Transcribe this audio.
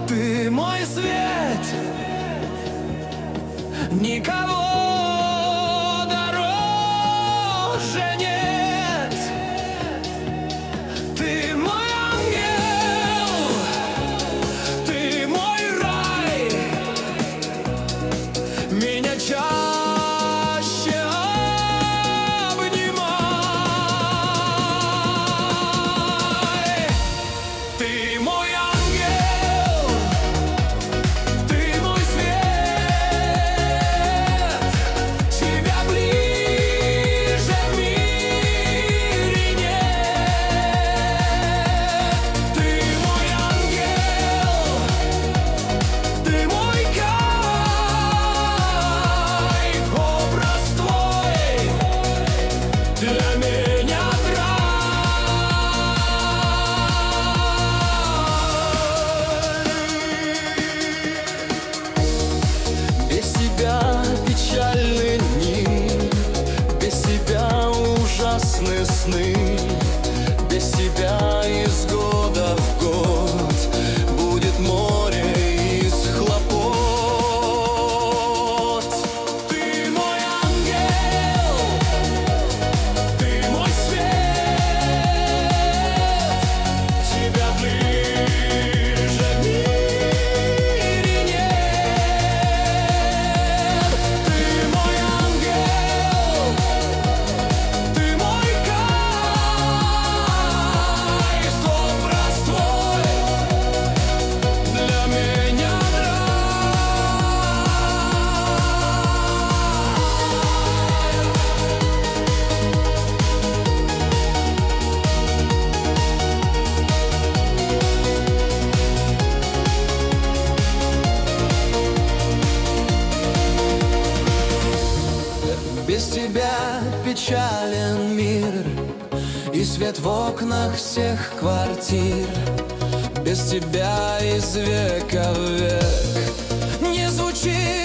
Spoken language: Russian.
Ты мой свет, никого дороже нет. Ты мой ангел, ты мой рай. Меня чаще обнимай. Ты мой ангел, ты мой свет. Тебя ближе в мире нет. Ты мой ангел, ты мой кайф. Образ твой для меня без тебя печальный мир, без тебя ужасные сны, без тебя из года в год будет море из хлопот. Ты мой ангел, ты мой свет. Тебя ближе в мире нет. Ты мой ангел, ты мой кайф. Образ твой для меня без тебя печален мир и свет в окнах всех квартир. Без тебя из века в век не звучит